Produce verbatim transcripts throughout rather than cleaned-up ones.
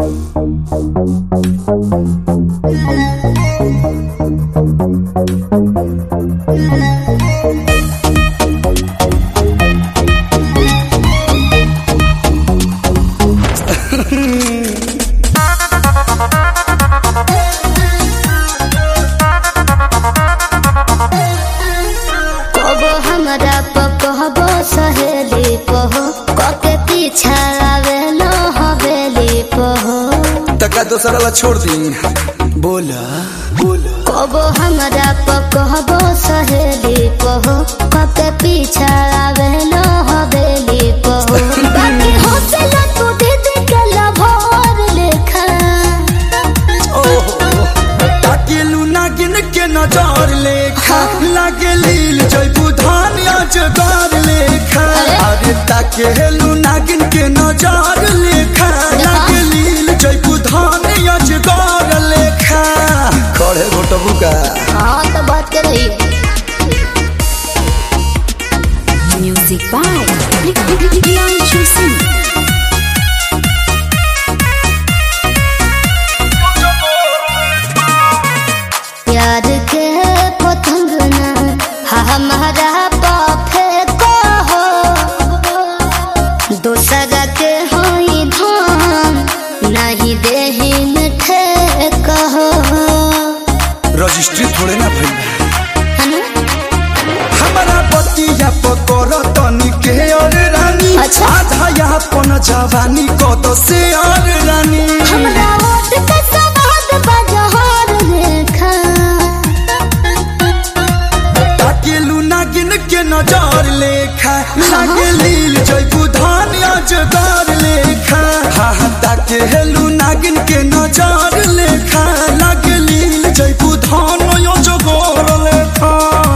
हमरा पकहबो सहेली पहो कके पीछा आवेलो हवेली पहो तका दोसरा ला छोड़ दी बोला बोला कबो हमरा पकहबो सहेली पहो कके पीछा आवेलो हवेली पहो बाकी होसला तू दीदी के लभर लेखा ओहो ताके लूना गिन के नजर लेखा लागे लील जयबू धान अजगर लेखा अरे ताके लूना गिन के नजर लेखा लागे लील जयबू धान अजगर लेखा खड़े घोटबू का हां तो बात कर रही म्यूजिक बाय डियान चूसी यार के पतंग ना हमारा पाफे को हो दोसरा के होई धान नहीं देही मिठे कहो रजिस्ट्री थोड़े ना भइल हमारा बतिया पकड़ तनी के और रानी अच्छा? आधा यहाँ पन जवानी कद से और रानी हमरा ओट के सवाद बजहर लेखा ताके लूना गिन के नजर लेखा लागे लील जयबू धान अजगर लेखा हा हा ताके लूना गिन के नजर लेखा लागे लील जयबू धान अजगर लेखा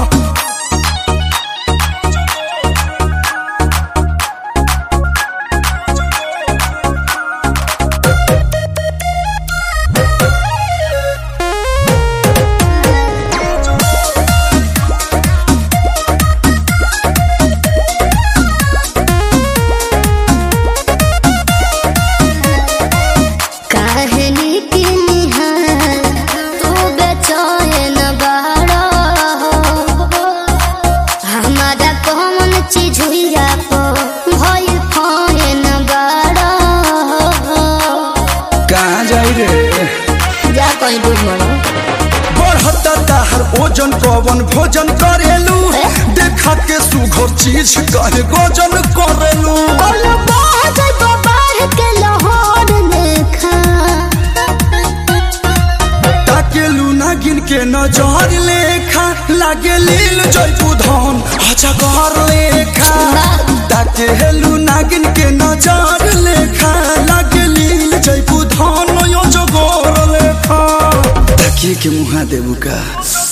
कहनी की निहार तू बेचैन बाड़ा हमारा कौन चीज हुआ को भई फैन बाड़ा कहाँ जाई रे जा कहीं डूब मरो बढ़ता ताहर ओजन कवन भोजन करेलू देखा के सुघर चीज कहे गोजन करेलू बोलो बाज बाहर के लाहौर लेखा ताके लूना गिन के नजर लेखा लागे लील जयबू धान अजगर लेखा ताके लूना गिन के नजर लेखा लागे लील जयबू धान अजगर लेखा ताके के मुहा देबू का